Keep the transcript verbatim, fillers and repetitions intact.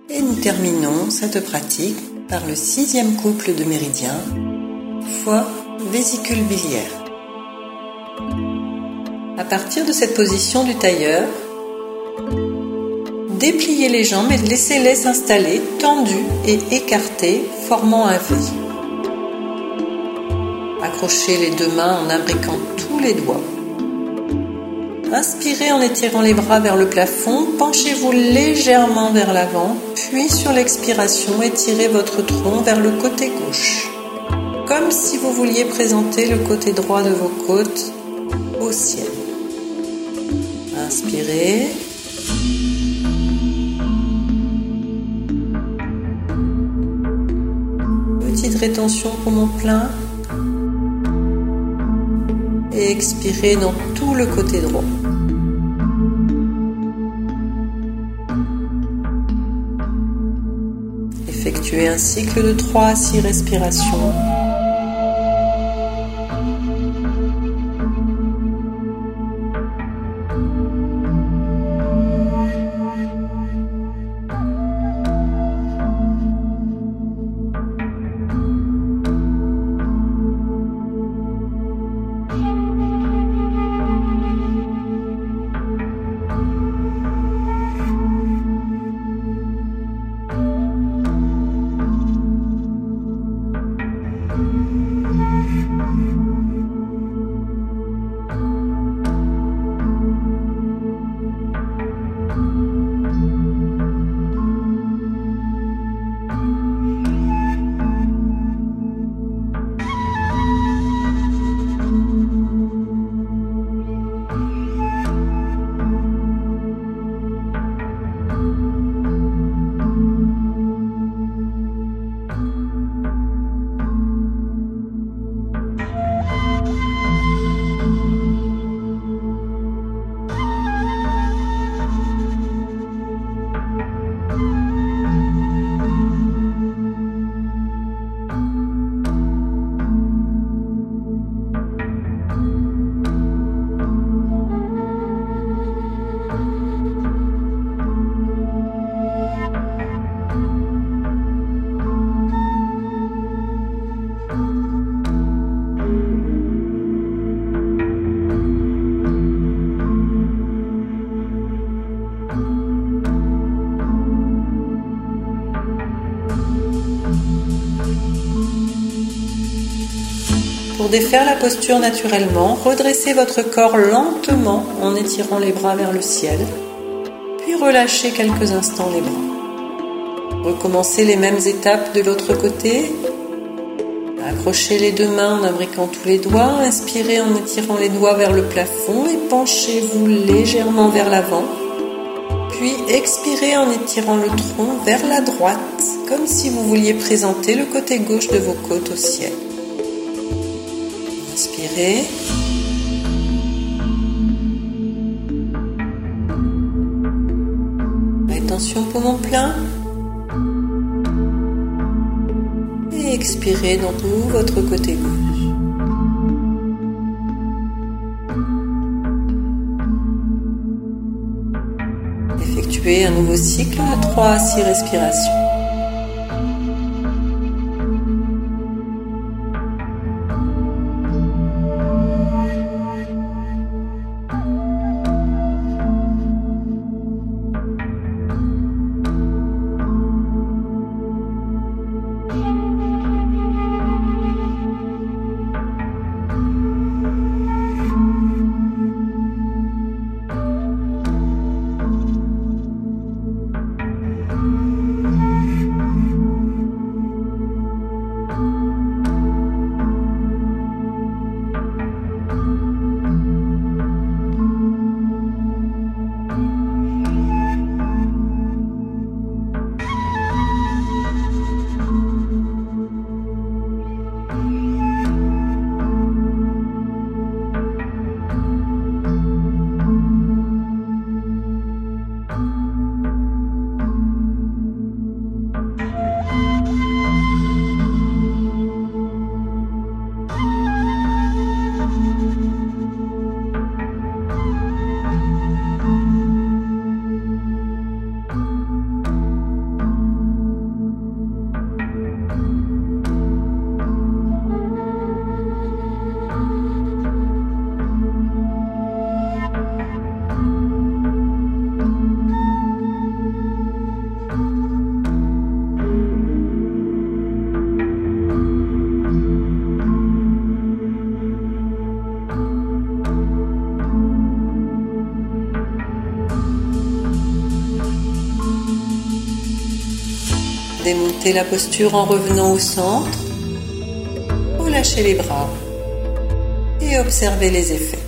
Et nous terminons cette pratique par le sixième couple de méridiens, foie, vésicule biliaire. À partir de cette position du tailleur, dépliez les jambes et laissez-les s'installer tendues et écartées, formant un V. Accrochez les deux mains en imbriquant tous les doigts. Inspirez en étirant les bras vers le plafond, penchez-vous légèrement vers l'avant, puis sur l'expiration, étirez votre tronc vers le côté gauche, comme si vous vouliez présenter le côté droit de vos côtes au ciel. Inspirez. Petite rétention poumon plein. Et expirez dans tout le côté droit. Effectuez un cycle de trois à six respirations. Pour défaire la posture naturellement, redressez votre corps lentement en étirant les bras vers le ciel, puis relâchez quelques instants les bras. Recommencez les mêmes étapes de l'autre côté. Accrochez les deux mains en imbriquant tous les doigts, inspirez en étirant les doigts vers le plafond et penchez-vous légèrement vers l'avant. Puis expirez en étirant le tronc vers la droite, comme si vous vouliez présenter le côté gauche de vos côtes au ciel. Inspirez. Rétention poumon plein. Et expirez dans tout votre côté gauche. Effectuez un nouveau cycle de trois à six respirations. démonter la posture en revenant au centre. Relâchez les bras et observez les effets.